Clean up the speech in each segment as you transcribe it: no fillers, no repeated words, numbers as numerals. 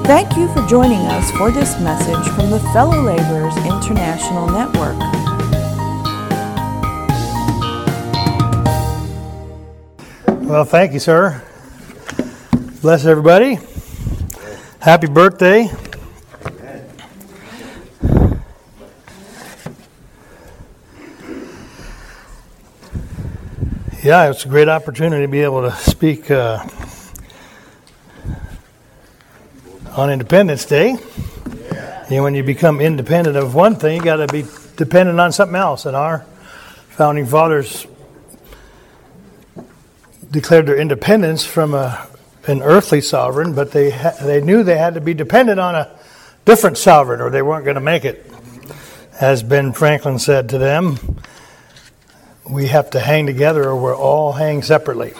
Thank you for joining us for this message from the Fellow Laborers International Network. Well, thank you, sir. Bless everybody. Happy birthday. Yeah, it's a great opportunity to be able to speak on Independence Day. And when you become independent of one thing, you got to be dependent on something else. And our founding fathers declared their independence from an earthly sovereign, but they knew they had to be dependent on a different sovereign, or they weren't going to make it. As Ben Franklin said to them, we have to hang together or we'll all hang separately.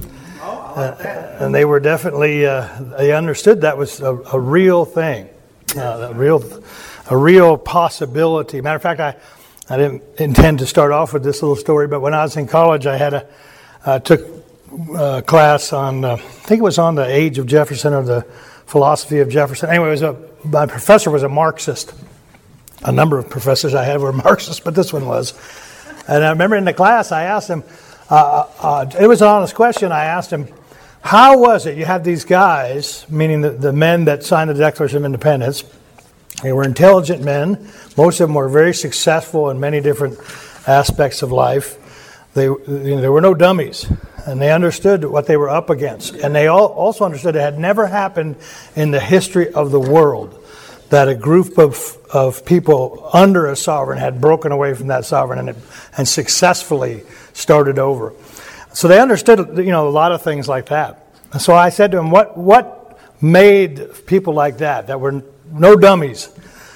And they were definitely, they understood that was a real thing, a real possibility. Matter of fact, I didn't intend to start off with this little story, but when I was in college, I took a class on, I think it was on the age of Jefferson or the philosophy of Jefferson. Anyway, my professor was a Marxist. A number of professors I had were Marxists, but this one was. And I remember in the class, I asked him, it was an honest question, I asked him, how was it? You had these guys, meaning the men that signed the Declaration of Independence. They were intelligent men. Most of them were very successful in many different aspects of life. There were no dummies, and they understood what they were up against. And they also understood it had never happened in the history of the world that a group of people under a sovereign had broken away from that sovereign and successfully started over. So they understood, a lot of things like that. And so I said to him, what made people like that were no dummies,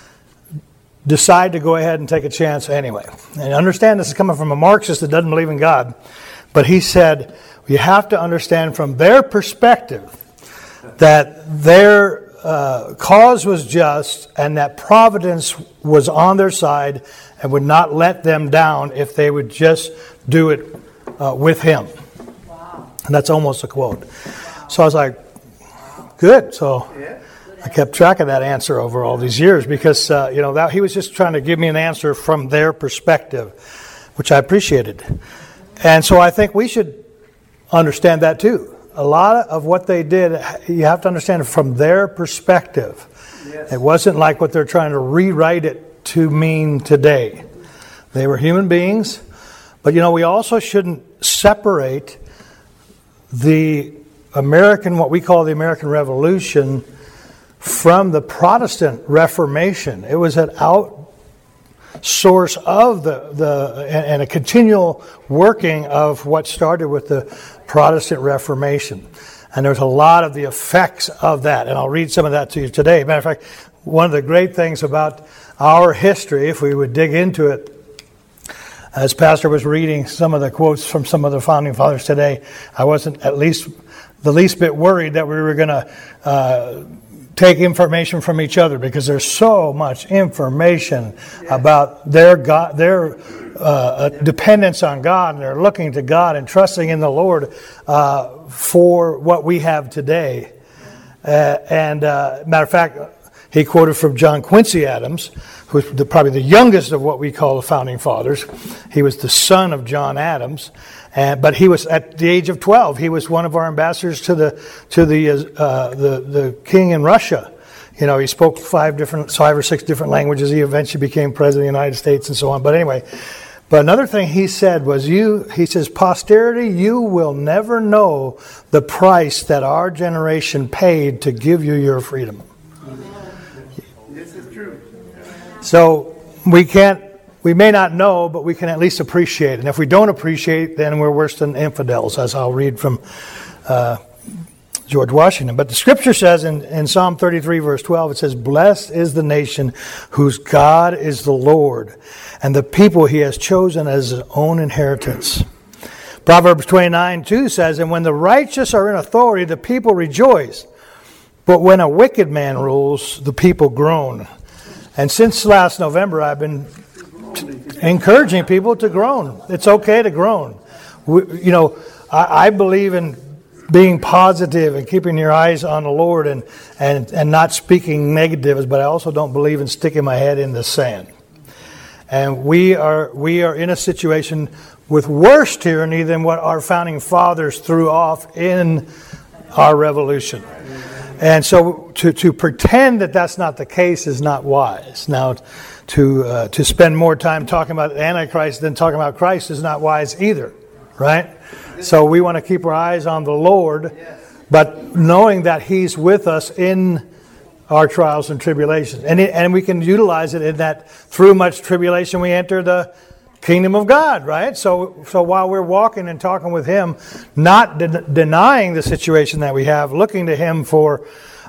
decide to go ahead and take a chance anyway? And understand this is coming from a Marxist that doesn't believe in God. But he said, you have to understand from their perspective that their cause was just and that providence was on their side and would not let them down if they would just do it with him. Wow. And that's almost a quote. Wow. So I was like, good. So I kept track of that answer over all these years because, that he was just trying to give me an answer from their perspective, which I appreciated. And so I think we should understand that too. A lot of what they did, you have to understand it from their perspective. Yes. It wasn't like what they're trying to rewrite it to mean today. They were human beings. But, we also shouldn't separate what we call the American Revolution from the Protestant Reformation. It was an outsource of and a continual working of what started with the Protestant Reformation. And there's a lot of the effects of that, and I'll read some of that to you today. Matter of fact, one of the great things about our history, if we would dig into it, as Pastor was reading some of the quotes from some of the founding fathers today, I wasn't the least bit worried that we were going to take information from each other, because there's so much information about their dependence on God, and they're looking to God and trusting in the Lord for what we have today. Matter of fact, he quoted from John Quincy Adams, who was probably the youngest of what we call the founding fathers. He was the son of John Adams, but he was at the age of 12. He was one of our ambassadors to the king in Russia. He spoke 5 or 6 different languages. He eventually became president of the United States and so on. But anyway, another thing he said was, he says, posterity, you will never know the price that our generation paid to give you your freedom. So we may not know, but we can at least appreciate. And if we don't appreciate, then we're worse than infidels, as I'll read from George Washington. But the scripture says in Psalm 33, verse 12, it says, blessed is the nation whose God is the Lord, and the people he has chosen as his own inheritance. Proverbs 29:2 says, and when the righteous are in authority, the people rejoice. But when a wicked man rules, the people groan. And since last November, I've been encouraging people to groan. It's okay to groan. I believe in being positive and keeping your eyes on the Lord and not speaking negatives, but I also don't believe in sticking my head in the sand. And we are in a situation with worse tyranny than what our founding fathers threw off in our revolution. And so to pretend that that's not the case is not wise. Now, to spend more time talking about Antichrist than talking about Christ is not wise either, right? So we want to keep our eyes on the Lord, but knowing that He's with us in our trials and tribulations. And we can utilize it in that through much tribulation we enter the kingdom of God, right? So while we're walking and talking with Him, not denying the situation that we have, looking to Him for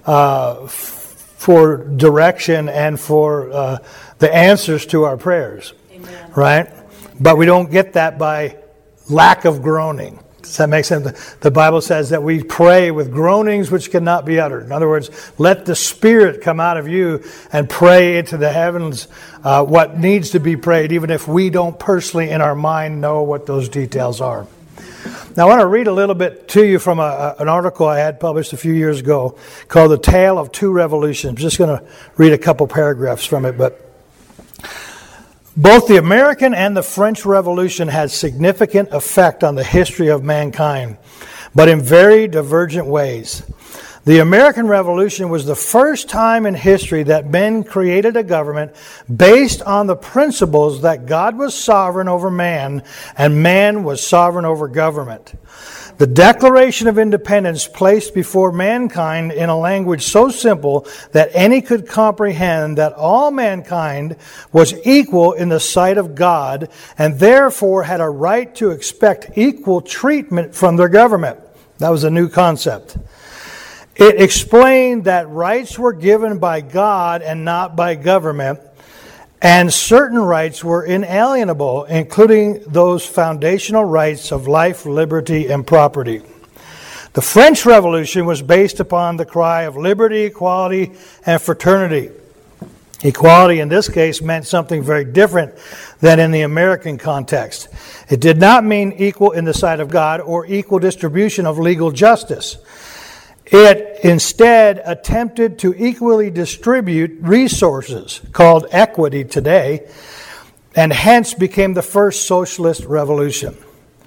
direction and for the answers to our prayers, Amen. Right? But we don't get that by lack of groaning. Does that make sense? The Bible says that we pray with groanings which cannot be uttered. In other words, let the Spirit come out of you and pray into the heavens what needs to be prayed, even if we don't personally in our mind know what those details are. Now, I want to read a little bit to you from an article I had published a few years ago called The Tale of Two Revolutions. I'm just going to read a couple paragraphs from it, but both the American and the French Revolution had significant effect on the history of mankind, but in very divergent ways. The American Revolution was the first time in history that men created a government based on the principles that God was sovereign over man and man was sovereign over government. The Declaration of Independence placed before mankind in a language so simple that any could comprehend that all mankind was equal in the sight of God and therefore had a right to expect equal treatment from their government. That was a new concept. It explained that rights were given by God and not by government, and certain rights were inalienable, including those foundational rights of life, liberty, and property. The French Revolution was based upon the cry of liberty, equality, and fraternity. Equality in this case meant something very different than in the American context. It did not mean equal in the sight of God or equal distribution of legal justice. It instead attempted to equally distribute resources, called equity today, and hence became the first socialist revolution.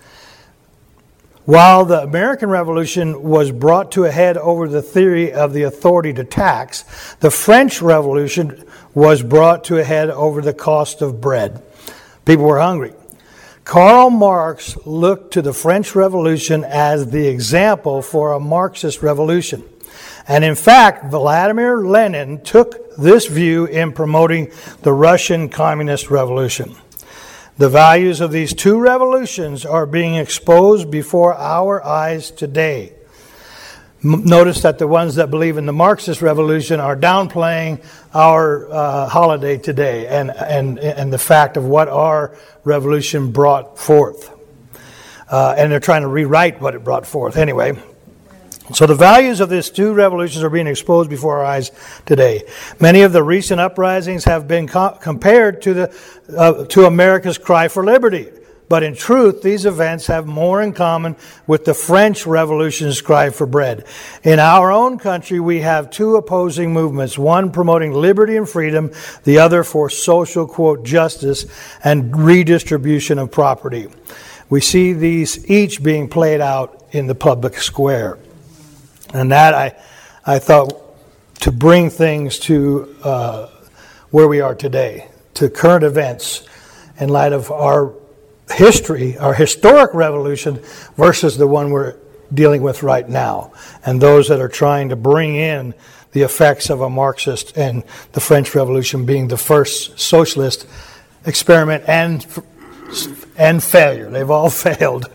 While the American Revolution was brought to a head over the theory of the authority to tax, the French Revolution was brought to a head over the cost of bread. People were hungry. Karl Marx looked to the French Revolution as the example for a Marxist revolution. And in fact, Vladimir Lenin took this view in promoting the Russian Communist Revolution. The values of these two revolutions are being exposed before our eyes today. Notice that the ones that believe in the Marxist revolution are downplaying our holiday today and the fact of what our revolution brought forth. And they're trying to rewrite what it brought forth. Anyway, so the values of these two revolutions are being exposed before our eyes today. Many of the recent uprisings have been compared to America's cry for liberty. But in truth, these events have more in common with the French Revolution's cry for bread. In our own country, we have two opposing movements, one promoting liberty and freedom, the other for social, quote, justice and redistribution of property. We see these each being played out in the public square. And that I thought to bring things to where we are today, to current events in light of our history, our historic revolution versus the one we're dealing with right now, and those that are trying to bring in the effects of a Marxist and the French Revolution being the first socialist experiment and failure. They've all failed.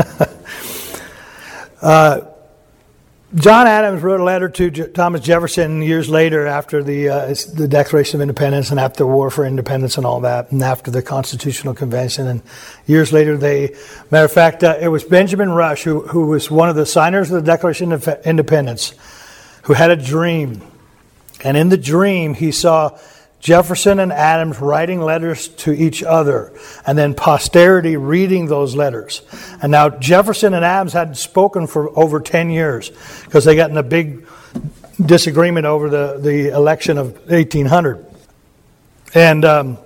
John Adams wrote a letter to Thomas Jefferson years later after the Declaration of Independence and after the War for Independence and all that, and after the Constitutional Convention. And years later, matter of fact, it was Benjamin Rush, who was one of the signers of the Declaration of Independence, who had a dream. And in the dream, he saw Jefferson and Adams writing letters to each other, and then posterity reading those letters. And now Jefferson and Adams hadn't spoken for over 10 years because they got in a big disagreement over the election of 1800. And at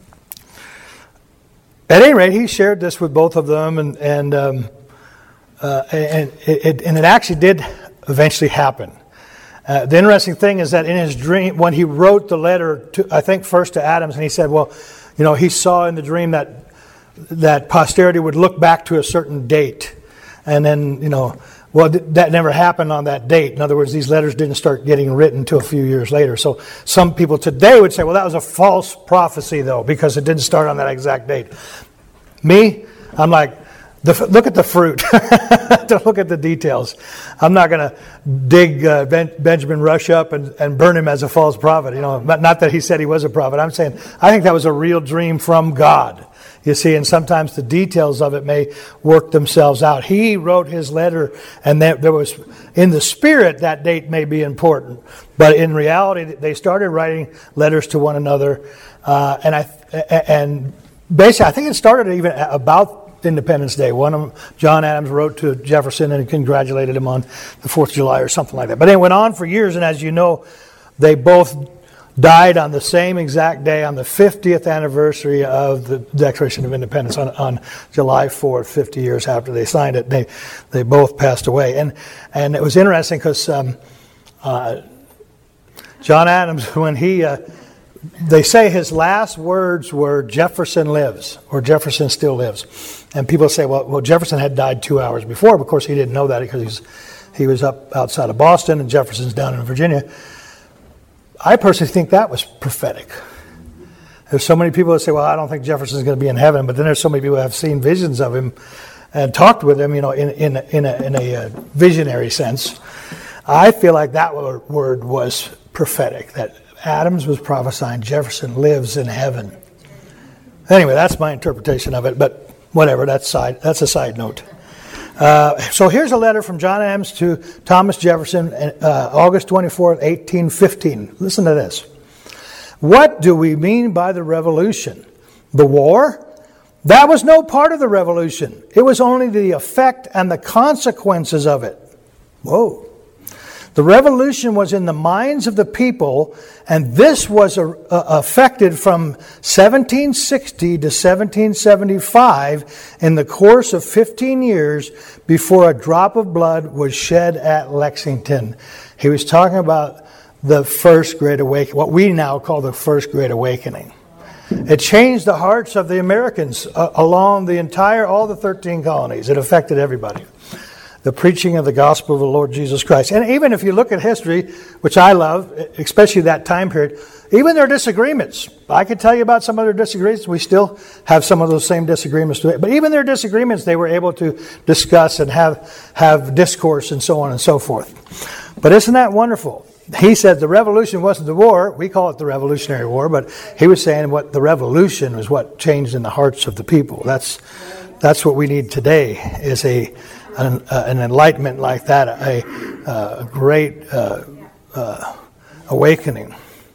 any rate, he shared this with both of them, and it actually did eventually happen. The interesting thing is that in his dream, when he wrote the letter, I think first to Adams, and he said, well, he saw in the dream that posterity would look back to a certain date. And then, well, that never happened on that date. In other words, these letters didn't start getting written until a few years later. So some people today would say, well, that was a false prophecy, though, because it didn't start on that exact date. Me, I'm like, look at the fruit. Don't look at the details. I'm not going to dig Benjamin Rush up and burn him as a false prophet. Not that he said he was a prophet. I'm saying I think that was a real dream from God. You see, and sometimes the details of it may work themselves out. He wrote his letter, and there was, in the spirit, that date may be important. But in reality, they started writing letters to one another. And basically, I think it started even about Independence Day. John Adams wrote to Jefferson and congratulated him on the 4th of July or something like that. But it went on for years, and as you know, they both died on the same exact day, on the 50th anniversary of the Declaration of Independence, on July 4th, 50 years after they signed it. They both passed away. And it was interesting because John Adams, when they say his last words were, "Jefferson lives," or "Jefferson still lives." And people say, well, Jefferson had died 2 hours before. But of course, he didn't know that because he was up outside of Boston and Jefferson's down in Virginia. I personally think that was prophetic. There's so many people that say, well, I don't think Jefferson's going to be in heaven. But then there's so many people who have seen visions of him and talked with him, in a visionary sense. I feel like that word was prophetic, that Adams was prophesying Jefferson lives in heaven. Anyway, that's my interpretation of it, but whatever, that's a side note. So here's a letter from John Adams to Thomas Jefferson, August 24th, 1815. Listen to this. What do we mean by the Revolution? The war? That was no part of the Revolution. It was only the effect and the consequences of it. Whoa. The revolution was in the minds of the people, and this was affected from 1760 to 1775 in the course of 15 years before a drop of blood was shed at Lexington. He was talking about the First Great Awakening, what we now call the First Great Awakening. It changed the hearts of the Americans along all the 13 colonies. It affected everybody. The preaching of the gospel of the Lord Jesus Christ. And even if you look at history, which I love, especially that time period, even their disagreements. I could tell you about some of their disagreements. We still have some of those same disagreements today. But even their disagreements, they were able to discuss and have discourse and so on and so forth. But isn't that wonderful? He said the revolution wasn't the war. We call it the Revolutionary War. But he was saying what the revolution was what changed in the hearts of the people. That's what we need today, is an enlightenment like that, a great awakening.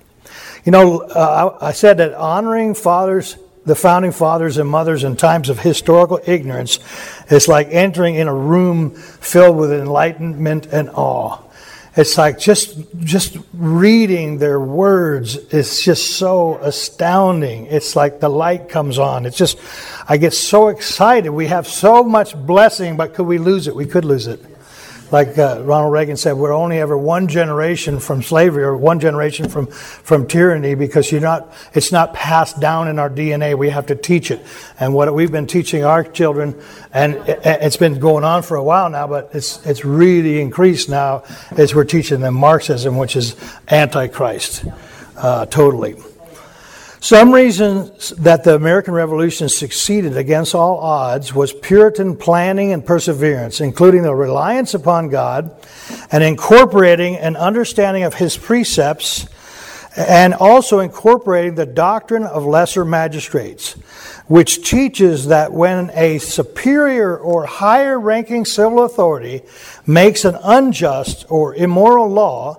I said that honoring the founding fathers and mothers in times of historical ignorance is like entering in a room filled with enlightenment and awe. It's like just reading their words is just so astounding. It's like the light comes on. I get so excited. We have so much blessing, but could we lose it? We could lose it. Like Ronald Reagan said, we're only ever one generation from slavery or one generation from tyranny, because it's not passed down in our DNA. We have to teach it. And what we've been teaching our children, and it's been going on for a while now, but it's really increased now, is we're teaching them Marxism, which is Antichrist, totally. Some reasons that the American Revolution succeeded against all odds was Puritan planning and perseverance, including the reliance upon God and incorporating an understanding of His precepts, and also incorporating the doctrine of lesser magistrates, which teaches that when a superior or higher ranking civil authority makes an unjust or immoral law,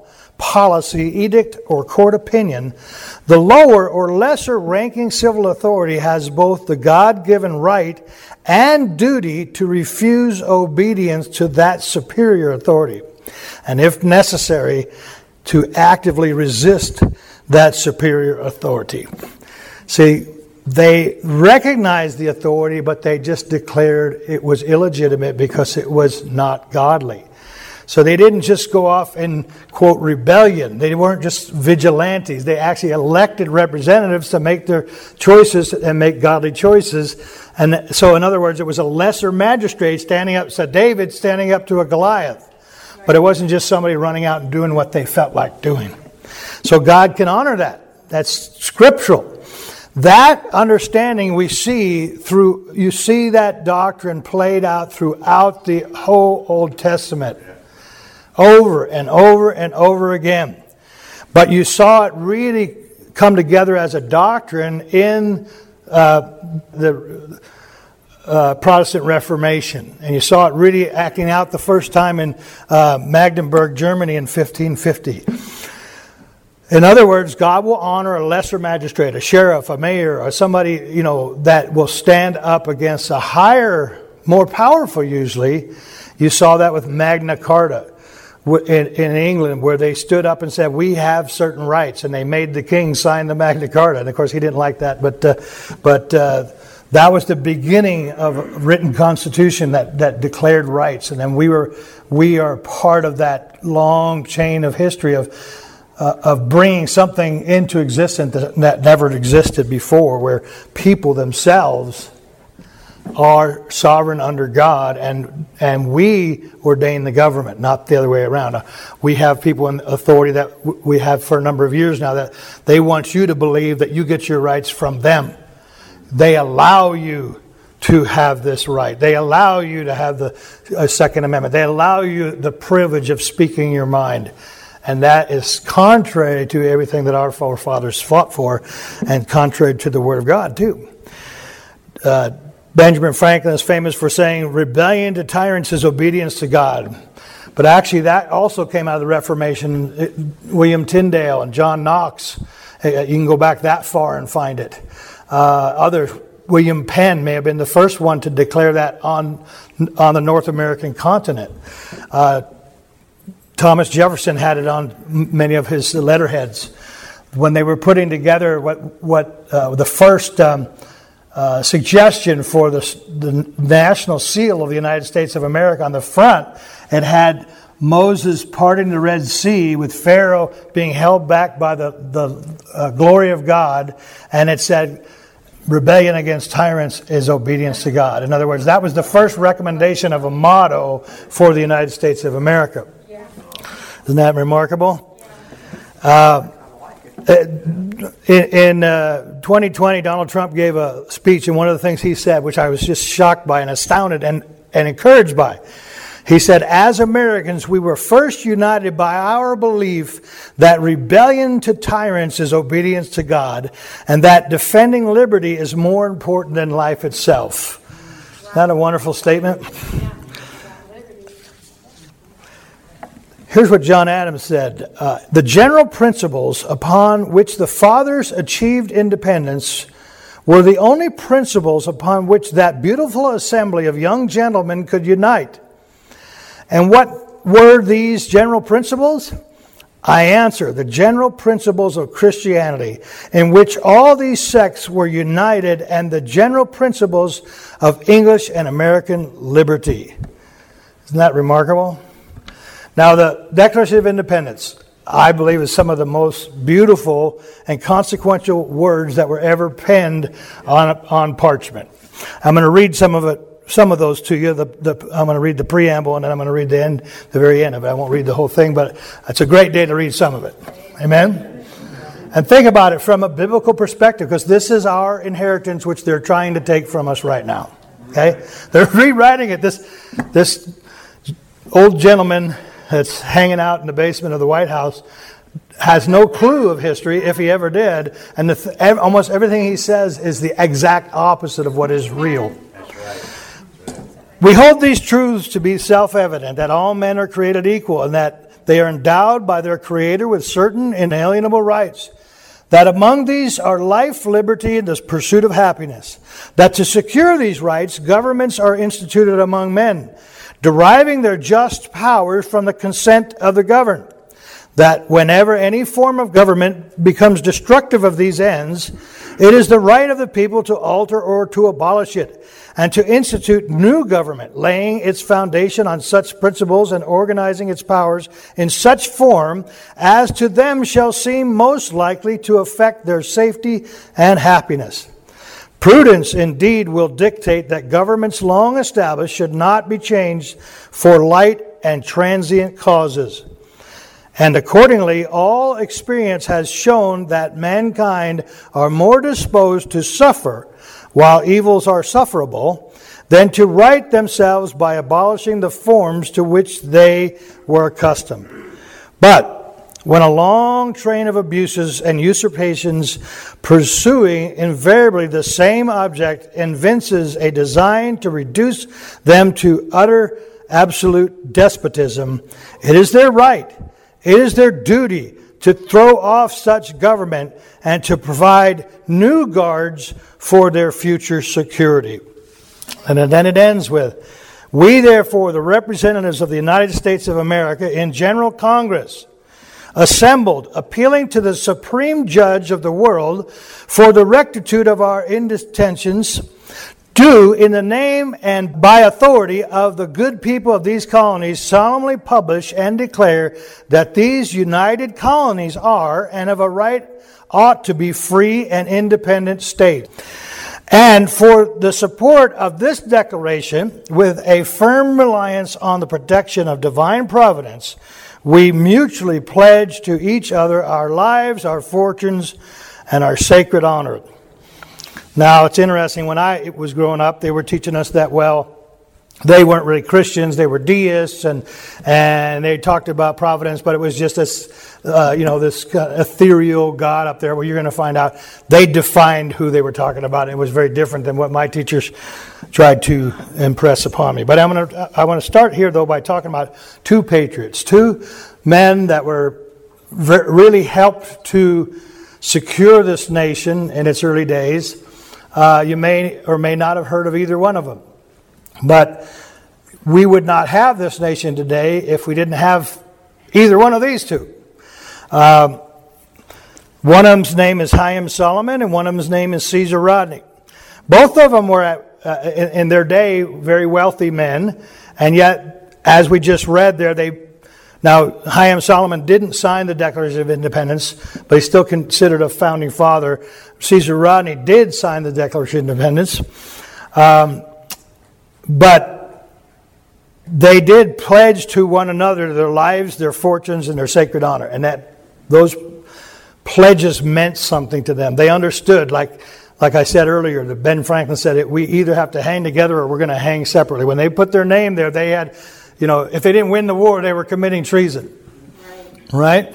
policy, edict, or court opinion, the lower or lesser ranking civil authority has both the God-given right and duty to refuse obedience to that superior authority, and if necessary, to actively resist that superior authority. See, they recognized the authority, but they just declared it was illegitimate because it was not godly. So they didn't just go off in, quote, rebellion. They weren't just vigilantes. They actually elected representatives to make their choices and make godly choices. And so, in other words, it was a lesser magistrate standing up, so David standing up to a Goliath. But it wasn't just somebody running out and doing what they felt like doing. So God can honor that. That's scriptural. That understanding we see you see that doctrine played out throughout the whole Old Testament. Over and over and over again. But you saw it really come together as a doctrine in the Protestant Reformation. And you saw it really acting out the first time in Magdeburg, Germany in 1550. In other words, God will honor a lesser magistrate, a sheriff, a mayor, or somebody, that will stand up against a higher, more powerful usually. You saw that with Magna Carta in England, where they stood up and said, we have certain rights, and they made the king sign the Magna Carta. And of course he didn't like that, but that was the beginning of a written constitution that declared rights. And then we are part of that long chain of history of bringing something into existence that never existed before, where people themselves are sovereign under God, and we ordain the government, not the other way around. We have people in authority that we have for a number of years now that they want you to believe that you get your rights from them. They allow you to have this right. They allow you to have the Second Amendment. They allow you the privilege of speaking your mind. And that is contrary to everything that our forefathers fought for, and contrary to the Word of God, too. Benjamin Franklin is famous for saying, rebellion to tyrants is obedience to God. But actually that also came out of the Reformation. William Tyndale and John Knox, you can go back that far and find it. William Penn may have been the first one to declare that on the North American continent. Thomas Jefferson had it on many of his letterheads. When they were putting together what the first suggestion for the national seal of the United States of America, on the front, it had Moses parting the Red Sea with Pharaoh being held back by the glory of God, and it said, rebellion against tyrants is obedience to God. In other words, that was the first recommendation of a motto for the United States of America. Isn't that remarkable? In 2020, Donald Trump gave a speech, and one of the things he said, which I was just shocked by and astounded and encouraged by, he said, as Americans, we were first united by our belief that rebellion to tyrants is obedience to God, and that defending liberty is more important than life itself. Isn't that a wonderful statement? Here's what John Adams said. The general principles upon which the fathers achieved independence were the only principles upon which that beautiful assembly of young gentlemen could unite. And what were these general principles? I answer, the general principles of Christianity, in which all these sects were united, and the general principles of English and American liberty. Isn't that remarkable? Now, the Declaration of Independence, I believe, is some of the most beautiful and consequential words that were ever penned on parchment. I'm going to read some of those to you. I'm going to read the preamble, and then I'm going to read the very end of it. I won't read the whole thing, but it's a great day to read some of it. Amen? And think about it from a biblical perspective, because this is our inheritance, which they're trying to take from us right now. Okay? They're rewriting it. This old gentleman that's hanging out in the basement of the White House has no clue of history, if he ever did, and almost everything he says is the exact opposite of what is real. We hold these truths to be self-evident, that all men are created equal, and that they are endowed by their Creator with certain inalienable rights. That among these are life, liberty, and the pursuit of happiness. That to secure these rights, governments are instituted among men, deriving their just powers from the consent of the governed. That whenever any form of government becomes destructive of these ends, it is the right of the people to alter or to abolish it, and to institute new government, laying its foundation on such principles and organizing its powers in such form as to them shall seem most likely to affect their safety and happiness. Prudence indeed will dictate that governments long established should not be changed for light and transient causes. And accordingly, all experience has shown that mankind are more disposed to suffer while evils are sufferable than to right themselves by abolishing the forms to which they were accustomed. But when a long train of abuses and usurpations pursuing invariably the same object evinces a design to reduce them to utter absolute despotism, it is their right, it is their duty to throw off such government and to provide new guards for their future security. And then it ends with, we therefore, the representatives of the United States of America in General Congress, assembled, appealing to the Supreme Judge of the world for the rectitude of our intentions, do, in the name and by authority of the good people of these colonies, solemnly publish and declare that these united colonies are, and of a right ought to be, free and independent states. And for the support of this declaration, with a firm reliance on the protection of divine providence, we mutually pledge to each other our lives, our fortunes, and our sacred honor. Now, it's interesting, when I was growing up, they were teaching us that, well, they weren't really Christians, they were deists, and they talked about providence, but it was just this, this ethereal God up there. Well, you're going to find out they defined who they were talking about, and it was very different than what my teachers tried to impress upon me. But I want to start here, though, by talking about two patriots, two men that were really helped to secure this nation in its early days. You may or may not have heard of either one of them. But we would not have this nation today if we didn't have either one of these two. One of them's name is Haym Salomon, and one of them's name is Caesar Rodney. Both of them were, in their day, very wealthy men. And yet, as we just read there, now, Haym Salomon didn't sign the Declaration of Independence, but he's still considered a founding father. Caesar Rodney did sign the Declaration of Independence. But they did pledge to one another their lives, their fortunes, and their sacred honor. And that those pledges meant something to them. They understood, like I said earlier, that Ben Franklin said, we either have to hang together or we're going to hang separately. When they put their name there, they had... if they didn't win the war, they were committing treason. Right?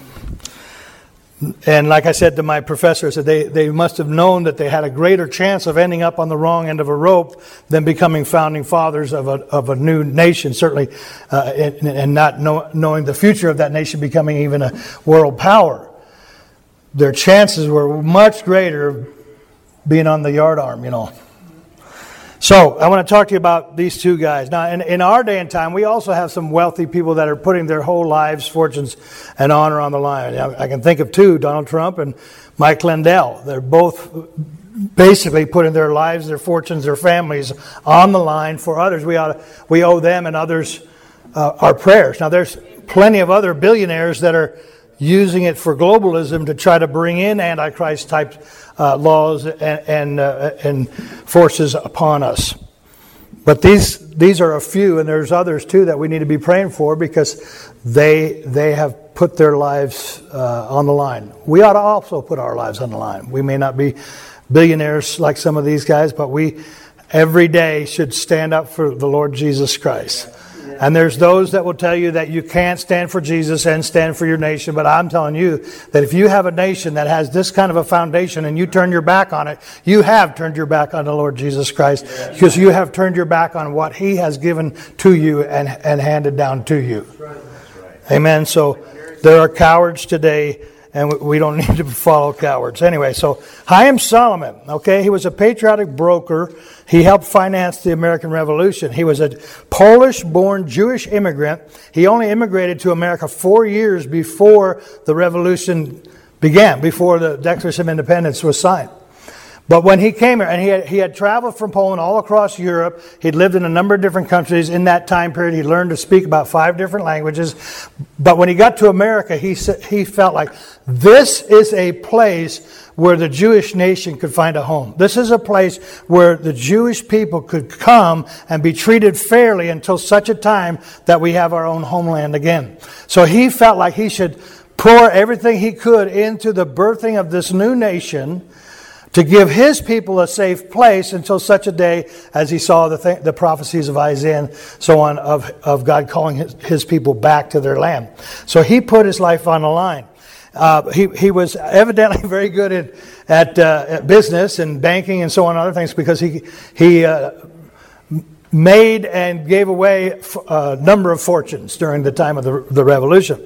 And like I said to my professor, I said they must have known that they had a greater chance of ending up on the wrong end of a rope than becoming founding fathers of a new nation, certainly, and not knowing the future of that nation becoming even a world power. Their chances were much greater of being on the yardarm, So, I want to talk to you about these two guys. Now, in our day and time, we also have some wealthy people that are putting their whole lives, fortunes, and honor on the line. I can think of two, Donald Trump and Mike Lindell. They're both basically putting their lives, their fortunes, their families on the line for others. We owe them and others our prayers. Now, there's plenty of other billionaires that are using it for globalism to try to bring in Antichrist-type laws and forces upon us. But these are a few, and there's others too that we need to be praying for because they have put their lives on the line. We ought to also put our lives on the line. We may not be billionaires like some of these guys, but we every day should stand up for the Lord Jesus Christ. And there's those that will tell you that you can't stand for Jesus and stand for your nation. But I'm telling you that if you have a nation that has this kind of a foundation and you turn your back on it, you have turned your back on the Lord Jesus Christ because you have turned your back on what He has given to you and handed down to you. Amen. So there are cowards today, and we don't need to follow cowards. Anyway, so Chaim Solomon, okay, he was a patriotic broker. He helped finance the American Revolution. He was a Polish-born Jewish immigrant. He only immigrated to America 4 years before the Revolution began, before the Declaration of Independence was signed. But when he came here, and he had traveled from Poland all across Europe, he'd lived in a number of different countries in that time period. He learned to speak about 5 different languages. But when he got to America, he felt like this is a place where the Jewish nation could find a home. This is a place where the Jewish people could come and be treated fairly until such a time that we have our own homeland again. So he felt like he should pour everything he could into the birthing of this new nation, to give his people a safe place until such a day as he saw the prophecies of Isaiah and so on of God calling his people back to their land. So he put his life on the line. He was evidently very good at business and banking and so on, other things, because he made and gave away a number of fortunes during the time of the Revolution.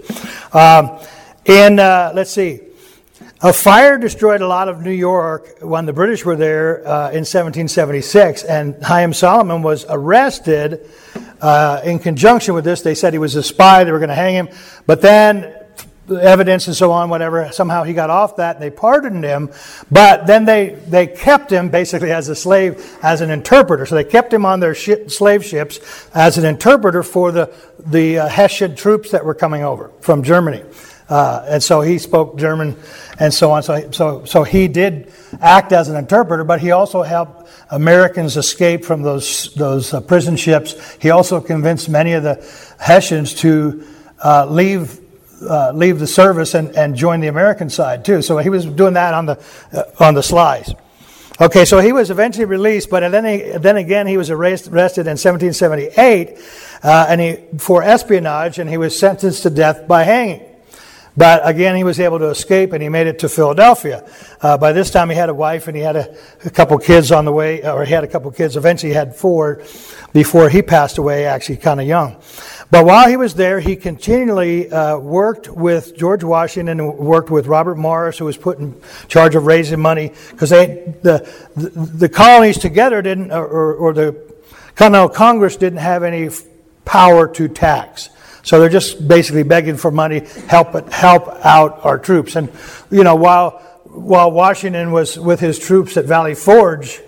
Let's see. A fire destroyed a lot of New York when the British were there in 1776, and Chaim Solomon was arrested in conjunction with this. They said he was a spy, they were going to hang him, but then evidence and so on, whatever, somehow he got off that, and they pardoned him, but then they kept him basically as a slave, as an interpreter. So they kept him on their slave ships as an interpreter for the Hessian troops that were coming over from Germany. And so he spoke German and so on. So he did act as an interpreter, but he also helped Americans escape from those prison ships. He also convinced many of the Hessians to leave the service and join the American side too. So he was doing that on the slides. Okay, so he was eventually released, but then again he was arrested in 1778 for espionage, and he was sentenced to death by hanging. But again, he was able to escape, and he made it to Philadelphia. By this time, he had a wife, and he had a couple kids on the way, or he had a couple kids. Eventually, he had 4 before he passed away, actually kind of young. But while he was there, he continually worked with George Washington and worked with Robert Morris, who was put in charge of raising money, because the colonies together didn't, or the Continental Congress didn't have any power to tax. So they're just basically begging for money, help out our troops. And, you know, while Washington was with his troops at Valley Forge,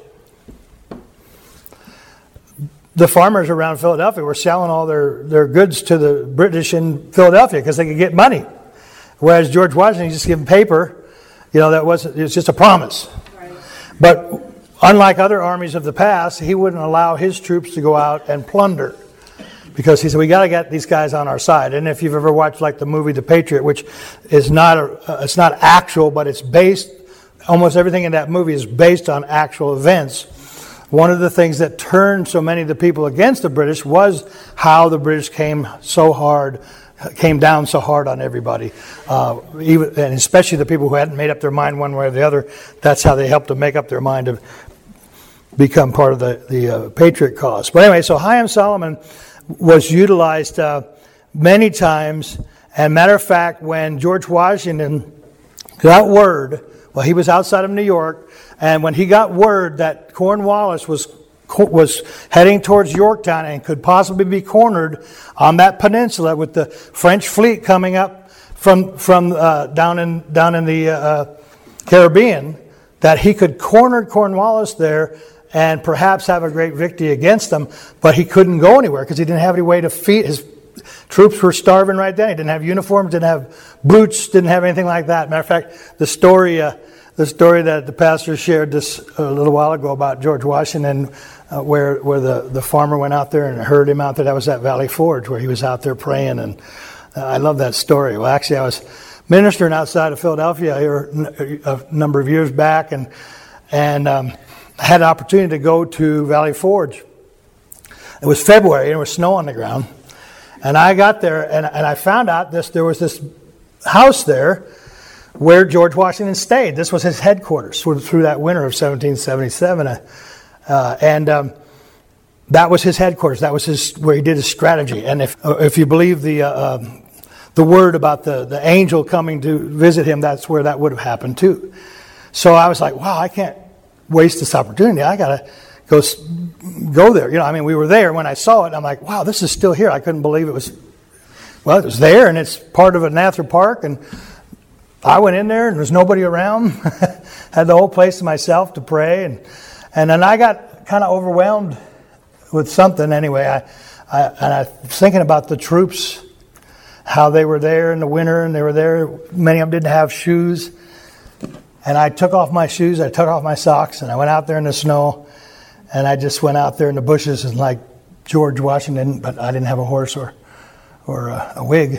the farmers around Philadelphia were selling all their goods to the British in Philadelphia because they could get money. Whereas George Washington just gave them paper, you know, it was just a promise. Right. But unlike other armies of the past, he wouldn't allow his troops to go out and plunder. Because he said, we got to get these guys on our side. And if you've ever watched like the movie The Patriot, which is it's not actual, but it's based, almost everything in that movie is based on actual events. One of the things that turned so many of the people against the British was how the British came down so hard on everybody. And especially the people who hadn't made up their mind one way or the other. That's how they helped to make up their mind to become part of the Patriot cause. But anyway, so Chaim Solomon was utilized many times. And matter of fact, when George Washington got word, well, he was outside of New York, and when he got word that Cornwallis was heading towards Yorktown and could possibly be cornered on that peninsula with the French fleet coming up from down in the Caribbean, that he could corner Cornwallis there and perhaps have a great victory against them, but he couldn't go anywhere because he didn't have any way to feed. His troops were starving right then. He didn't have uniforms, didn't have boots, didn't have anything like that. Matter of fact, the story that the pastor shared this a little while ago about George Washington, where the farmer went out there and heard him out there, that was at Valley Forge where he was out there praying, and I love that story. Well, actually, I was ministering outside of Philadelphia here a number of years back, and I had an opportunity to go to Valley Forge. It was February, and there was snow on the ground. And I got there, and I found out there was this house there where George Washington stayed. This was his headquarters through that winter of 1777. That was his headquarters. That was where he did his strategy. And if you believe the the word about the angel coming to visit him, that's where that would have happened too. So I was like, wow, I can't waste this opportunity. I got to go there. We were there when I saw it. I'm like, wow, this is still here. I couldn't believe it was there, and it's part of a Nather Park. And I went in there, and there's nobody around. Had the whole place to myself to pray. And then I got kind of overwhelmed with something anyway. I was thinking about the troops, how they were there in the winter, and they were there. Many of them didn't have shoes. And I took off my shoes, I took off my socks, and I went out there in the snow. And I just went out there in the bushes and like George Washington, but I didn't have a horse or a wig.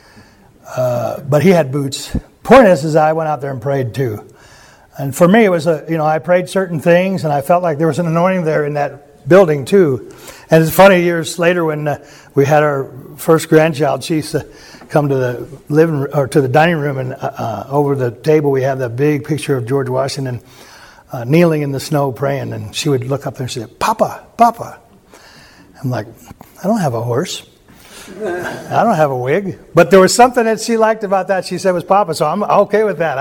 But he had boots. Point is I went out there and prayed too. And for me, it was I prayed certain things, and I felt like there was an anointing there in that building too. And it's funny, years later when we had our first grandchild, she used to come to the dining room, and over the table we have that big picture of George Washington kneeling in the snow praying, and she would look up there and say, "Papa, Papa." I'm like, I don't have a horse. I don't have a wig. But there was something that she liked about that. She said was Papa, so I'm okay with that.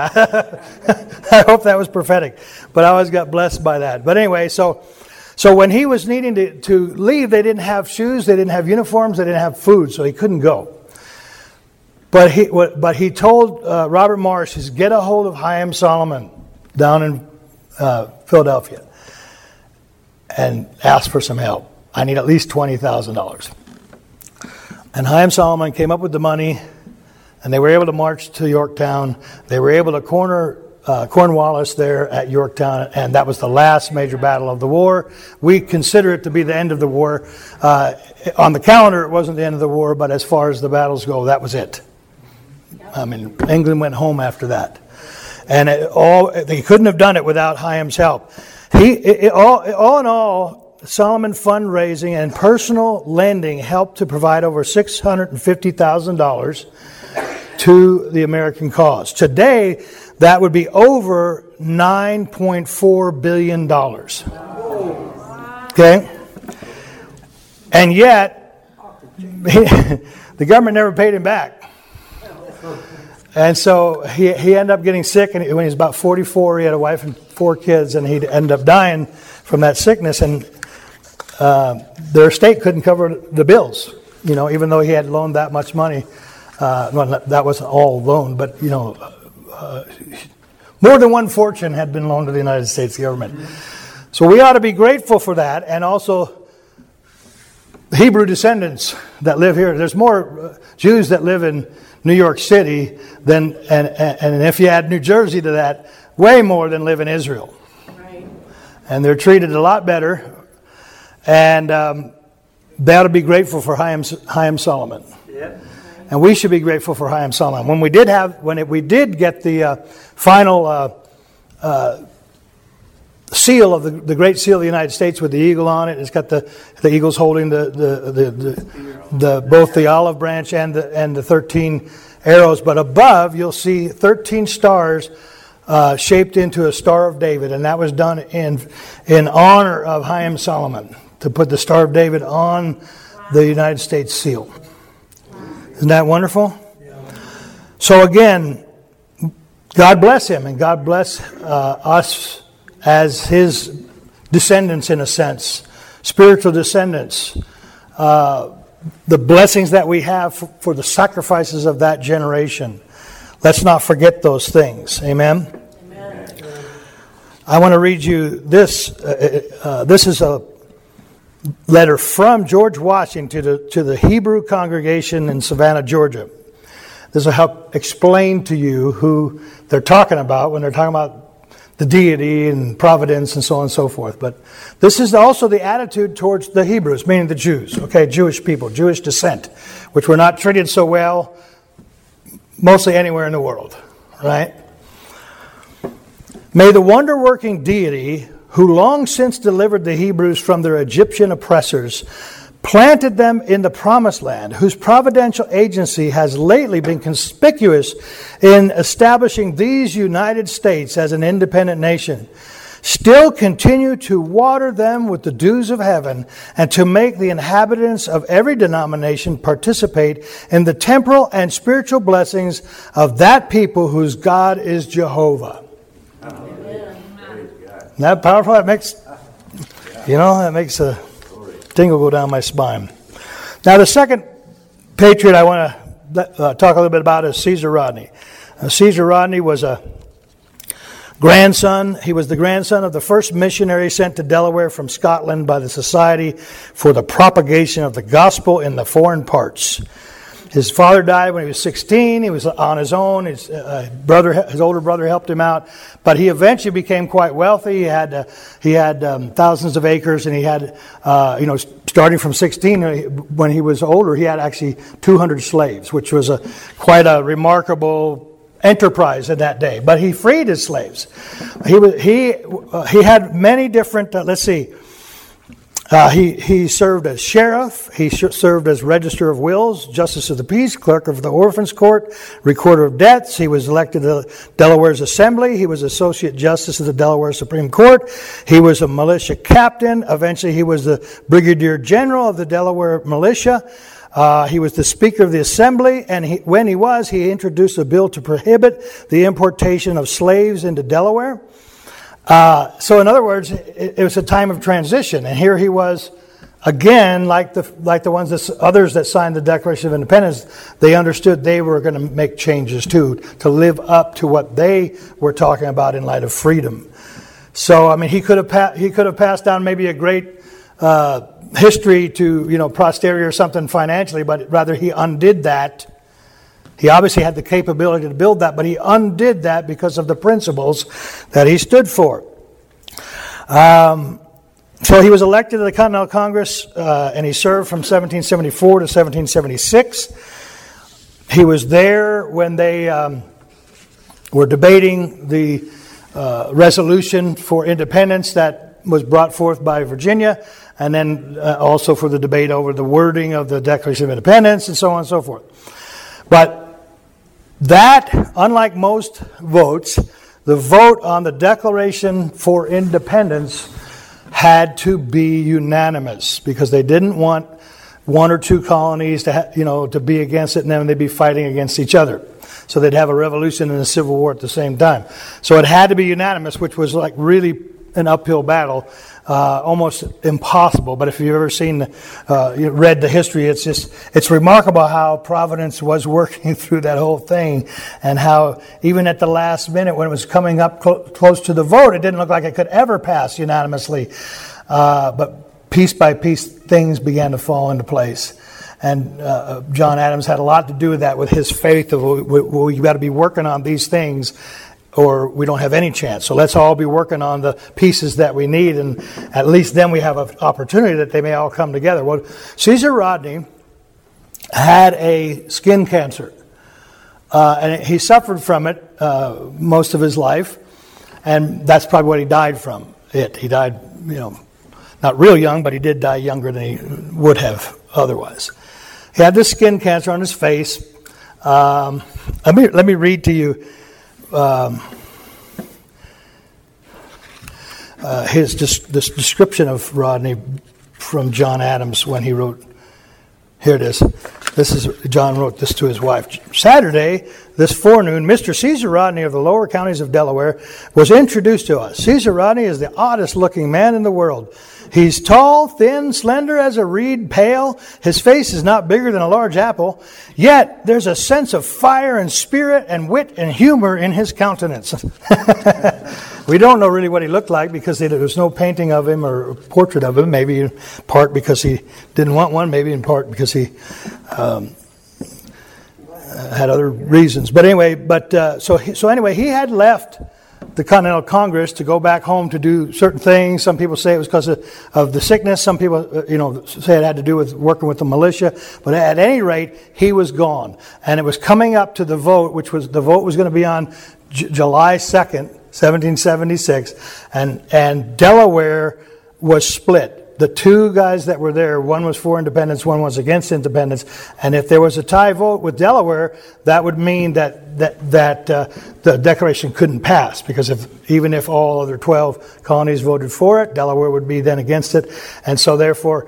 I hope that was prophetic. But I always got blessed by that. But anyway, so when he was needing to leave, they didn't have shoes, they didn't have uniforms, they didn't have food, so he couldn't go. But he told Robert Morris, he said, get a hold of Chaim Solomon down in Philadelphia and ask for some help. I need at least $20,000. And Chaim Solomon came up with the money, and they were able to march to Yorktown. They were able to corner Cornwallis there at Yorktown, and that was the last major battle of the war. We consider it to be the end of the war. On the calendar, it wasn't the end of the war, but as far as the battles go, that was it. England went home after that. And they couldn't have done it without Chaim's help. All in all, Solomon fundraising and personal lending helped to provide over $650,000 to the American cause. Today, that would be over $9.4 billion. Okay? And yet, the government never paid him back. And so he ended up getting sick, and when he was about 44, he had a wife and 4 kids, and he'd end up dying from that sickness. And their estate couldn't cover the bills, even though he had loaned that much money. Well, that wasn't all loaned, but more than one fortune had been loaned to the United States government. So we ought to be grateful for that, and also the Hebrew descendants that live here. There's more Jews that live in New York City than, and if you add New Jersey to that, way more than live in Israel. Right. And they're treated a lot better. And they ought to be grateful for Chaim Solomon. Yeah. And we should be grateful for Chaim Solomon. When we did get the final seal of the Great Seal of the United States with the eagle on it, it's got the eagles holding both the olive branch and the 13 arrows. But above, you'll see 13 stars shaped into a Star of David, and that was done in honor of Chaim Solomon, to put the Star of David on the United States seal. Isn't that wonderful? So again, God bless him, and God bless us as his descendants, in a sense, spiritual descendants. The blessings that we have for the sacrifices of that generation. Let's not forget those things. Amen? Amen. I want to read you this. This is a letter from George Washington to the Hebrew congregation in Savannah, Georgia. This will help explain to you who they're talking about when they're talking about the deity and providence and so on and so forth. But this is also the attitude towards the Hebrews, meaning the Jews, okay, Jewish people, Jewish descent, which were not treated so well mostly anywhere in the world, right? May the wonder-working deity who long since delivered the Hebrews from their Egyptian oppressors, planted them in the Promised Land, whose providential agency has lately been conspicuous in establishing these United States as an independent nation, still continue to water them with the dews of heaven, and to make the inhabitants of every denomination participate in the temporal and spiritual blessings of that people whose God is Jehovah. Amen. Isn't that powerful? That makes, that makes a tingle go down my spine. Now, the second patriot I want to talk a little bit about is Caesar Rodney. Caesar Rodney was a grandson. He was the grandson of the first missionary sent to Delaware from Scotland by the Society for the Propagation of the Gospel in the Foreign Parts. His father died when he was 16. He was on his own. His older brother helped him out, but he eventually became quite wealthy. He had thousands of acres, and he had, starting from 16, when he was older, he had actually 200 slaves, which was quite a remarkable enterprise in that day. But he freed his slaves. He had many different. He served as sheriff. He served as register of wills, justice of the peace, clerk of the orphans' court, recorder of debts. He was elected to Delaware's assembly. He was associate justice of the Delaware Supreme Court. He was a militia captain. Eventually, he was the brigadier general of the Delaware militia. He was the Speaker of the Assembly, and he introduced a bill to prohibit the importation of slaves into Delaware. So, in other words, it was a time of transition, and here he was again, like the others that signed the Declaration of Independence. They understood they were going to make changes too, to live up to what they were talking about in light of freedom. So, I mean, he could have passed down maybe a great history to posterity or something financially, but rather he undid that. He obviously had the capability to build that, but he undid that because of the principles that he stood for. So he was elected to the Continental Congress, and he served from 1774 to 1776. He was there when they were debating the resolution for independence that was brought forth by Virginia, and then also for the debate over the wording of the Declaration of Independence, and so on and so forth. But that, unlike most votes, the vote on the Declaration for Independence had to be unanimous, because they didn't want one or two colonies to be against it, and then they'd be fighting against each other. So they'd have a revolution and a civil war at the same time. So it had to be unanimous, which was like really an uphill battle, almost impossible. But if you've ever read the history, it's remarkable how Providence was working through that whole thing, and how even at the last minute when it was coming up close to the vote, it didn't look like it could ever pass unanimously. But piece by piece, things began to fall into place. And John Adams had a lot to do with that, with his faith of, we've got to be working on these things, or we don't have any chance. So let's all be working on the pieces that we need, and at least then we have an opportunity that they may all come together. Well, Caesar Rodney had a skin cancer, and he suffered from it most of his life, and that's probably what he died from. He died, not real young, but he did die younger than he would have otherwise. He had this skin cancer on his face. Let me read to you this description of Rodney from John Adams when he wrote. Here it is. John wrote this to his wife. Saturday, this forenoon, Mr. Caesar Rodney of the lower counties of Delaware was introduced to us. Caesar Rodney is the oddest looking man in the world. He's tall, thin, slender as a reed, pale. His face is not bigger than a large apple. Yet there's a sense of fire and spirit and wit and humor in his countenance. We don't know really what he looked like, because there was no painting of him or portrait of him, maybe in part because he didn't want one, maybe in part because he had other reasons. But anyway, so he had left the Continental Congress to go back home to do certain things. Some people say it was because of the sickness. Some people, say it had to do with working with the militia. But at any rate, he was gone. And it was coming up to the vote, the vote was going to be on July 2nd, 1776. And Delaware was split. the two guys that were there, one was for independence, one was against independence, and if there was a tie vote with Delaware, that would mean that the Declaration couldn't pass, because even if all other 12 colonies voted for it, Delaware would be then against it, and so therefore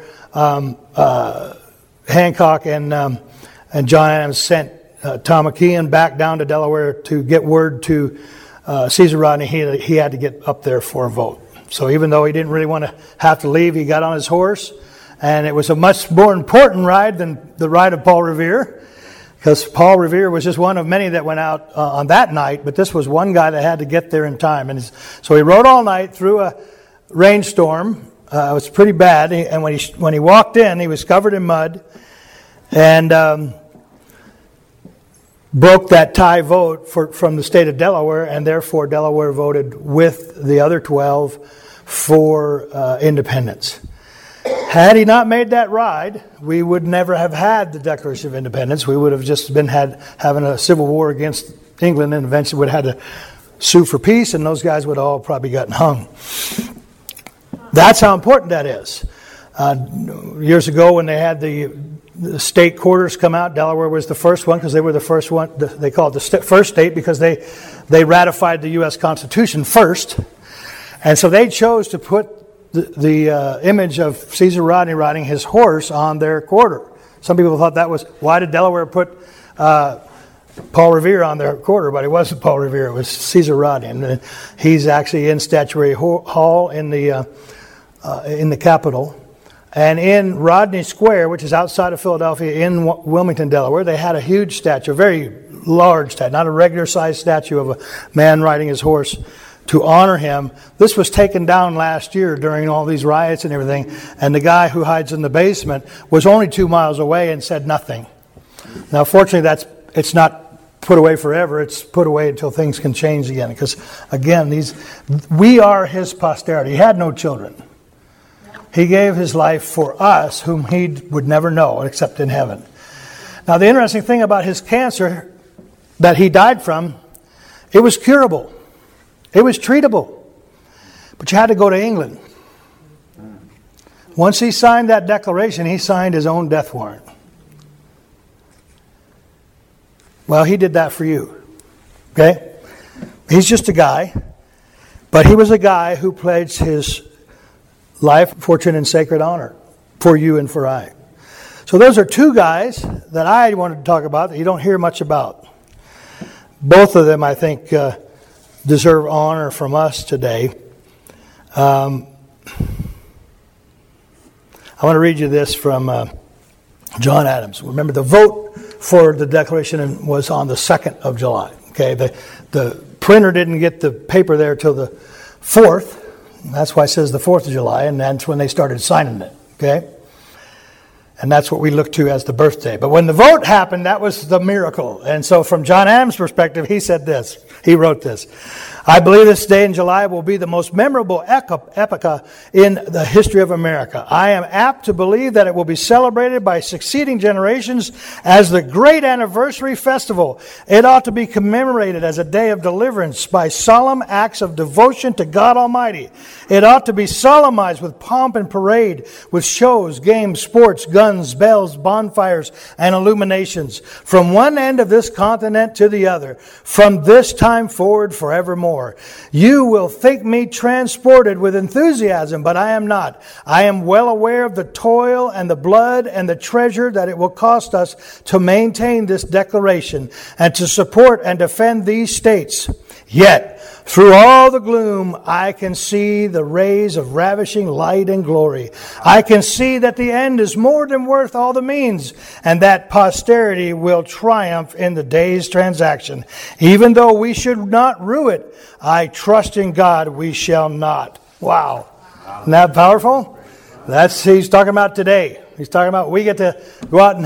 Hancock and John Adams sent Tom McKeon back down to Delaware to get word to Caesar Rodney he had to get up there for a vote. So even though he didn't really want to have to leave, he got on his horse, and it was a much more important ride than the ride of Paul Revere, because Paul Revere was just one of many that went out on that night, but this was one guy that had to get there in time. And so he rode all night through a rainstorm. It was pretty bad, and when he walked in, he was covered in mud, and broke that tie vote from the state of Delaware, and therefore Delaware voted with the other 12 for independence. Had he not made that ride, we would never have had the Declaration of Independence. We would have just been having a civil war against England, and eventually would have had to sue for peace, and those guys would have all probably gotten hung. That's how important that is. Years ago, when they had the state quarters come out, Delaware was the first one, because they were the first one. They called it the first state because they ratified the U.S. Constitution first. And so they chose to put the image of Caesar Rodney riding his horse on their quarter. Some people thought that was, why did Delaware put Paul Revere on their quarter? But it wasn't Paul Revere, it was Caesar Rodney. And he's actually in Statuary Hall in the Capitol. And in Rodney Square, which is outside of Philadelphia in Wilmington, Delaware, they had a huge statue, a very large statue, not a regular-sized statue of a man riding his horse, to honor him. This was taken down last year during all these riots and everything, and the guy who hides in the basement was only 2 miles away and said nothing. Now, fortunately, it's not put away forever. It's put away until things can change again, because, again, we are his posterity. He had no children. He gave his life for us, whom he would never know except in heaven. Now, the interesting thing about his cancer that he died from, it was curable. It was treatable. But you had to go to England. Once he signed that declaration, he signed his own death warrant. Well, he did that for you. Okay? He's just a guy. But he was a guy who pledged his life, fortune, and sacred honor for you and for I. So those are two guys that I wanted to talk about that you don't hear much about. Both of them, I think, deserve honor from us today. I want to read you this from John Adams. Remember, the vote for the Declaration was on the 2nd of July. Okay, the printer didn't get the paper there till the 4th. That's why it says the 4th of July, and that's when they started signing it, okay? And that's what we look to as the birthday. But when the vote happened, that was the miracle. And so from John Adams' perspective, he said this. He wrote this. I believe this day in July will be the most memorable epoch in the history of America. I am apt to believe that it will be celebrated by succeeding generations as the great anniversary festival. It ought to be commemorated as a day of deliverance by solemn acts of devotion to God Almighty. It ought to be solemnized with pomp and parade, with shows, games, sports, guns, bells, bonfires, and illuminations, from one end of this continent to the other, from this time forward forevermore. You will think me transported with enthusiasm, but I am not. I am well aware of the toil and the blood and the treasure that it will cost us to maintain this declaration and to support and defend these states. Yet, through all the gloom, I can see the rays of ravishing light and glory. I can see that the end is more than worth all the means, and that posterity will triumph in the day's transaction. Even though we should not rue it, I trust in God we shall not. Wow. Isn't that powerful? He's talking about today. He's talking about we get to go out and have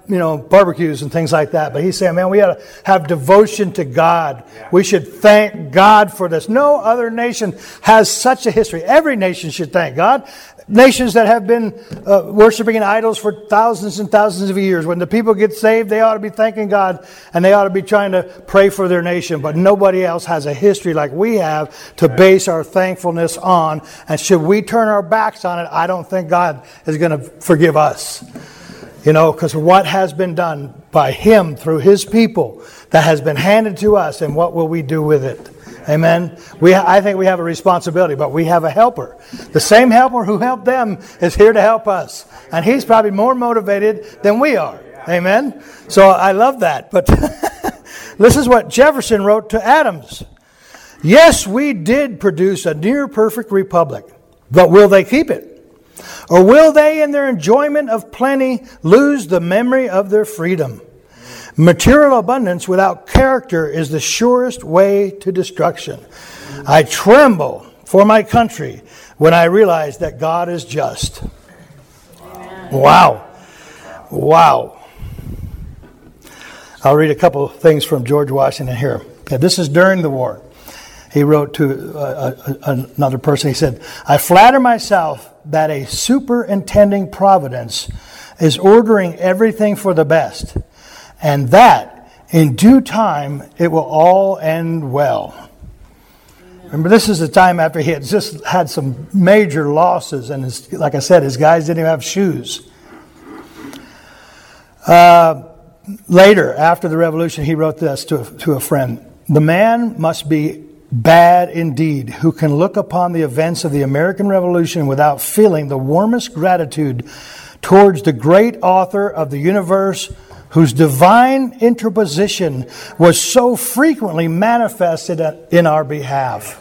barbecues and things like that. But he's saying, man, we ought to have devotion to God. Yeah. We should thank God for this. No other nation has such a history. Every nation should thank God. Nations that have been worshiping idols for thousands and thousands of years. When the people get saved, they ought to be thanking God and they ought to be trying to pray for their nation. But nobody else has a history like we have to base our thankfulness on. And should we turn our backs on it, I don't think God is going to forgive us. Because what has been done by Him through His people that has been handed to us, and what will we do with it? Amen. I think we have a responsibility, but we have a helper. The same helper who helped them is here to help us. And he's probably more motivated than we are. Amen. So I love that. But this is what Jefferson wrote to Adams. Yes, we did produce a near perfect republic, but will they keep it? Or will they, in their enjoyment of plenty, lose the memory of their freedom? Material abundance without character is the surest way to destruction. I tremble for my country when I realize that God is just. Amen. Wow. I'll read a couple of things from George Washington here. Okay, this is during the war. He wrote to another person, he said, I flatter myself that a superintending providence is ordering everything for the best, and that in due time it will all end well. Remember, this is the time after he had just had some major losses, and like I said, his guys didn't even have shoes. Later, after the revolution, he wrote this to a friend. The man must be bad indeed who can look upon the events of the American Revolution without feeling the warmest gratitude towards the great author of the universe, whose divine interposition was so frequently manifested in our behalf.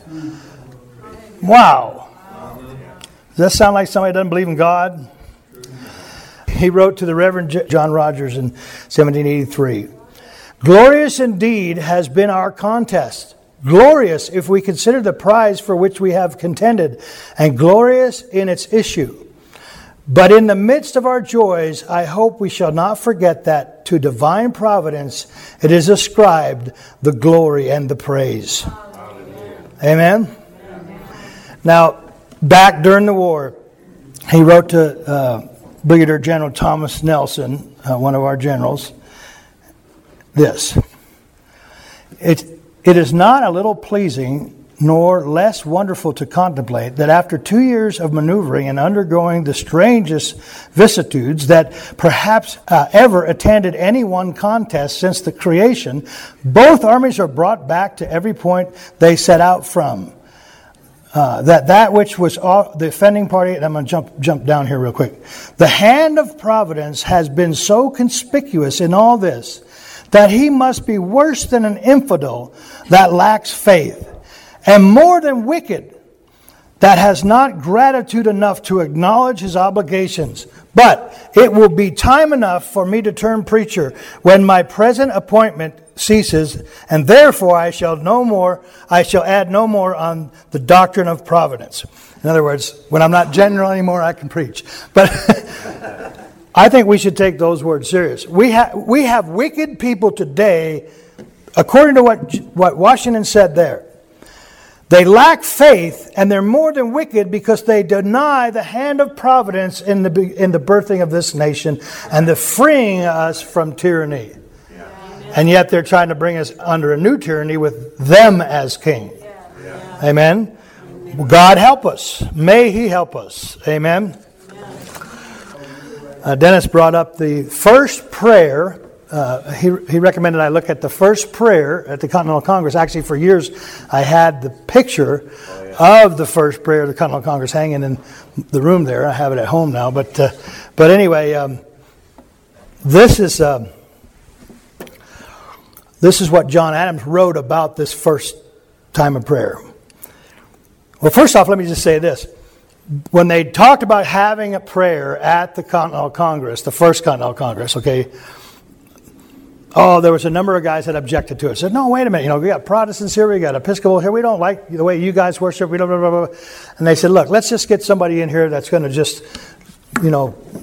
Wow. Does that sound like somebody that doesn't believe in God? He wrote to the Reverend John Rogers in 1783, glorious indeed has been our contest. Glorious if we consider the prize for which we have contended, and glorious in its issue. But in the midst of our joys, I hope we shall not forget that to divine providence it is ascribed the glory and the praise. Amen? Now, back during the war, he wrote to Brigadier General Thomas Nelson, one of our generals, this. It is not a little pleasing nor less wonderful to contemplate that after 2 years of maneuvering and undergoing the strangest vicissitudes that perhaps ever attended any one contest since the creation, both armies are brought back to every point they set out from. That which was the offending party, and I'm going to jump down here real quick. The hand of providence has been so conspicuous in all this that he must be worse than an infidel that lacks faith, and more than wicked that has not gratitude enough to acknowledge his obligations. But it will be time enough for me to turn preacher when my present appointment ceases, and therefore I shall add no more on the doctrine of providence. In other words, when I'm not general anymore, I can preach. But I think we should take those words serious. We have wicked people today, according to what Washington said there. They lack faith, and they're more than wicked because they deny the hand of providence in the birthing of this nation and the freeing us from tyranny. Yeah. And yet they're trying to bring us under a new tyranny with them as king. Yeah. Amen? God help us. May He help us. Amen? Dennis brought up the first prayer. He recommended I look at the first prayer at the Continental Congress. Actually, for years, I had the picture of the first prayer of the Continental Congress hanging in the room there. I have it at home now. But anyway, this is what John Adams wrote about this first time of prayer. Well, first off, let me just say this. When they talked about having a prayer at the Continental Congress, the first Continental Congress, okay, there was a number of guys that objected to it. Said, no, wait a minute, we got Protestants here, we got Episcopal here, we don't like the way you guys worship, we don't, blah, blah, blah. And they said, look, let's just get somebody in here that's going to just,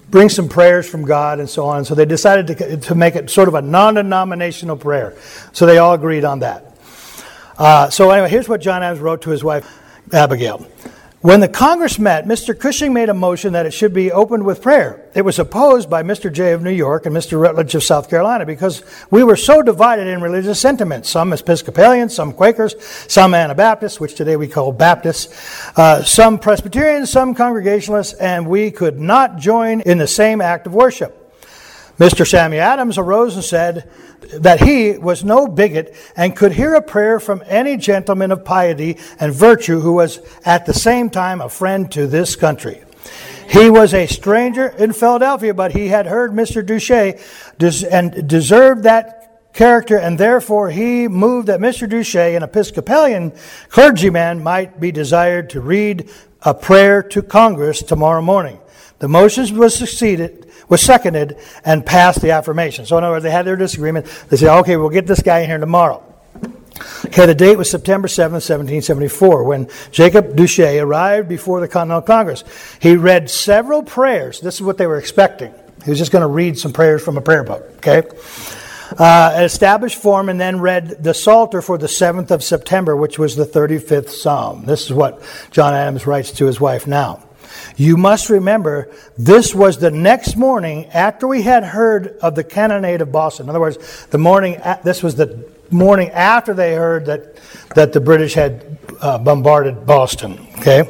bring some prayers from God and so on. So they decided to make it sort of a non-denominational prayer. So they all agreed on that. So anyway, here's what John Adams wrote to his wife, Abigail. When the Congress met, Mr. Cushing made a motion that it should be opened with prayer. It was opposed by Mr. Jay of New York and Mr. Rutledge of South Carolina because we were so divided in religious sentiments. Some Episcopalians, some Quakers, some Anabaptists, which today we call Baptists, some Presbyterians, some Congregationalists, and we could not join in the same act of worship. Mr. Samuel Adams arose and said that he was no bigot and could hear a prayer from any gentleman of piety and virtue who was at the same time a friend to this country. He was a stranger in Philadelphia, but he had heard Mr. Duché and deserved that character, and therefore he moved that Mr. Duché, an Episcopalian clergyman, might be desired to read a prayer to Congress tomorrow morning. The motion was seconded and passed the affirmation. So in other words, they had their disagreement. They said, okay, we'll get this guy in here tomorrow. Okay, the date was September 7th, 1774, when Jacob Duché arrived before the Continental Congress. He read several prayers. This is what they were expecting. He was just going to read some prayers from a prayer book, okay? Established form, and then read the Psalter for the 7th of September, which was the 35th Psalm. This is what John Adams writes to his wife now. You must remember, this was the next morning after we had heard of the cannonade of Boston. In other words, this was the morning after they heard that the British had bombarded Boston. Okay?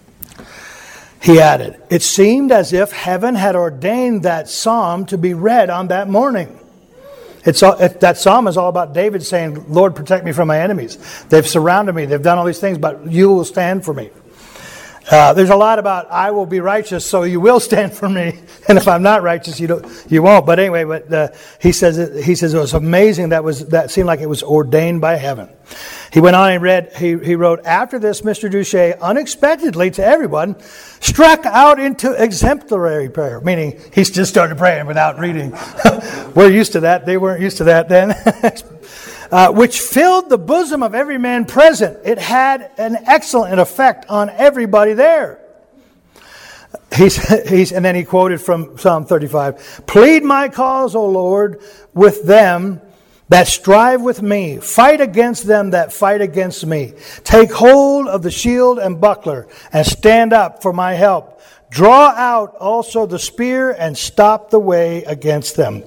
He added, it seemed as if heaven had ordained that psalm to be read on that morning. That psalm is all about David saying, Lord, protect me from my enemies. They've surrounded me. They've done all these things, but you will stand for me. There's a lot about I will be righteous, so you will stand for me, and if I'm not righteous, you won't. But anyway, he says it was amazing. That seemed like it was ordained by heaven. He went on and read. He wrote, after this, Mr. Duché, unexpectedly to everyone, struck out into exemplary prayer, meaning he's just started praying without reading. We're used to that. They weren't used to that then. Which filled the bosom of every man present. It had an excellent effect on everybody there. And then he quoted from Psalm 35. Plead my cause, O Lord, with them that strive with me. Fight against them that fight against me. Take hold of the shield and buckler, and stand up for my help. Draw out also the spear, and stop the way against them.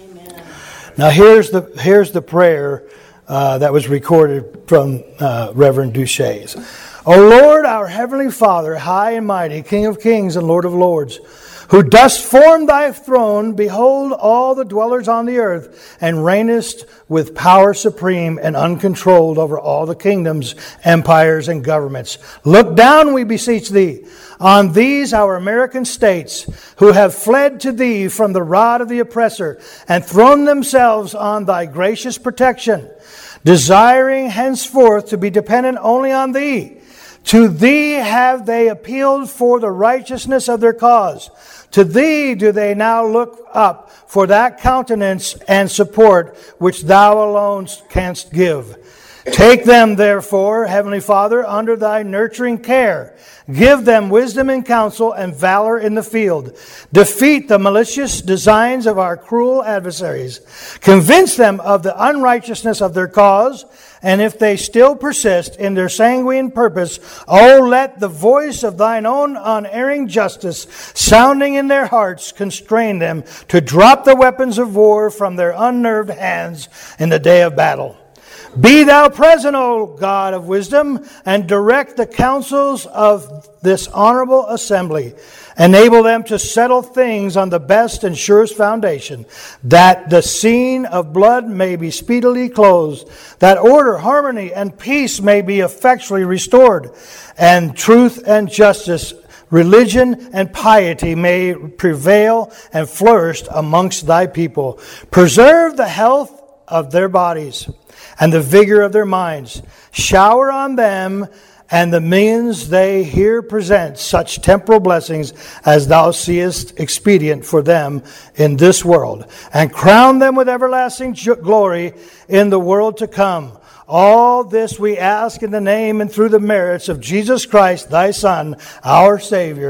Now here's the prayer that was recorded from Reverend Duché's. O Lord, our Heavenly Father, high and mighty, King of kings and Lord of lords, who dost form thy throne, behold all the dwellers on the earth, and reignest with power supreme and uncontrolled over all the kingdoms, empires, and governments. Look down, we beseech thee, on these our American states, who have fled to thee from the rod of the oppressor, and thrown themselves on thy gracious protection, desiring henceforth to be dependent only on thee. To thee have they appealed for the righteousness of their cause. To thee do they now look up for that countenance and support which thou alone canst give. Take them, therefore, Heavenly Father, under thy nurturing care. Give them wisdom in counsel and valor in the field. Defeat the malicious designs of our cruel adversaries. Convince them of the unrighteousness of their cause. And if they still persist in their sanguine purpose, oh, let the voice of thine own unerring justice, sounding in their hearts, constrain them to drop the weapons of war from their unnerved hands in the day of battle. Be thou present, O God of wisdom, and direct the counsels of this honorable assembly. Enable them to settle things on the best and surest foundation, that the scene of blood may be speedily closed, that order, harmony, and peace may be effectually restored, and truth and justice, religion and piety may prevail and flourish amongst thy people. Preserve the health of their bodies and the vigor of their minds. Shower on them and the means they here present such temporal blessings as thou seest expedient for them in this world, and crown them with everlasting glory in the world to come. All this we ask in the name and through the merits of Jesus Christ, thy Son, our Savior.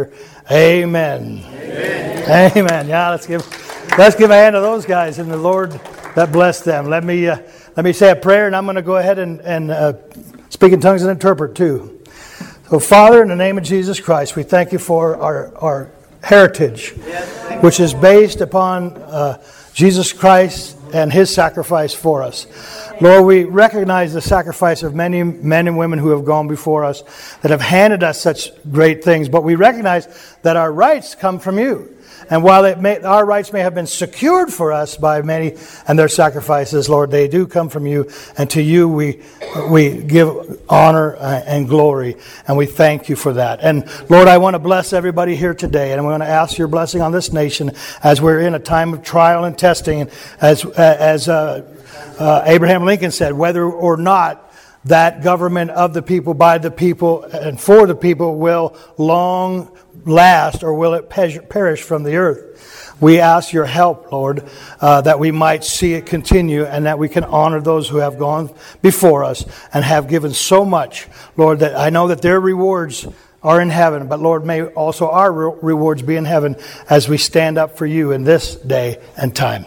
Amen. Amen. Amen. Yeah, let's give a hand to those guys and the Lord that bless them. Let me say a prayer, and I'm going to go ahead and speak in tongues and interpret too. So, Father, in the name of Jesus Christ, we thank you for our heritage, which is based upon Jesus Christ and His sacrifice for us. Lord, we recognize the sacrifice of many men and women who have gone before us that have handed us such great things, but we recognize that our rights come from you. And while our rights may have been secured for us by many and their sacrifices, Lord, they do come from you. And to you we give honor and glory. And we thank you for that. And Lord, I want to bless everybody here today. And I want to ask your blessing on this nation as we're in a time of trial and testing. As Abraham Lincoln said, whether or not that government of the people, by the people, and for the people will long last, or will it perish from the earth? We ask your help, Lord, that we might see it continue and that we can honor those who have gone before us and have given so much, Lord, that I know that their rewards are in heaven, but Lord, may also our rewards be in heaven as we stand up for you in this day and time.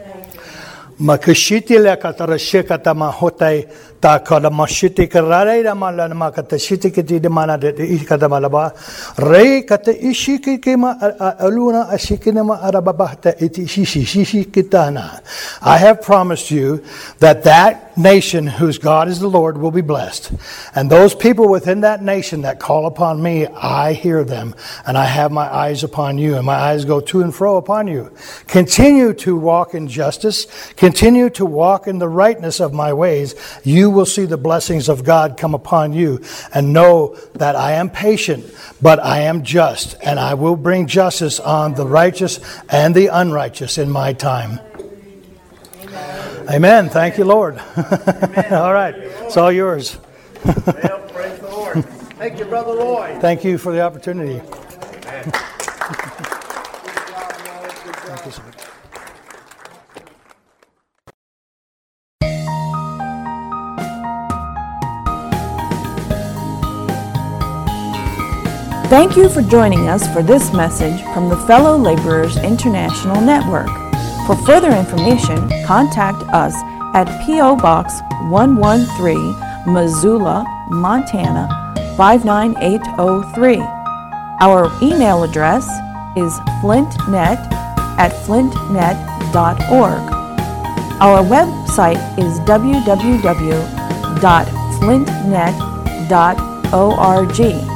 Makashiti le katarashika tamahotai ta kalamashiti karare ramala makatashiti kiti demana de ikadamalaba re kata ishiki kema aluna ashikinema arababahta iti shishi kitana. I have promised you that nation whose God is the Lord will be blessed. And those people within that nation that call upon me, I hear them. And I have my eyes upon you, and my eyes go to and fro upon you. Continue to walk in justice. Continue to walk in the rightness of my ways. You will see the blessings of God come upon you. And know that I am patient, but I am just. And I will bring justice on the righteous and the unrighteous in my time. Amen. Thank you, Lord. All right. It's all yours. Well, praise the Lord. Thank you, Brother Roy. Thank you for the opportunity. Amen. Thank you, sir. Thank you for joining us for this message from the Fellow Laborers International Network. For further information, contact us at P.O. Box 113, Missoula, Montana 59803. Our email address is flintnet@flintnet.org. Our website is www.flintnet.org.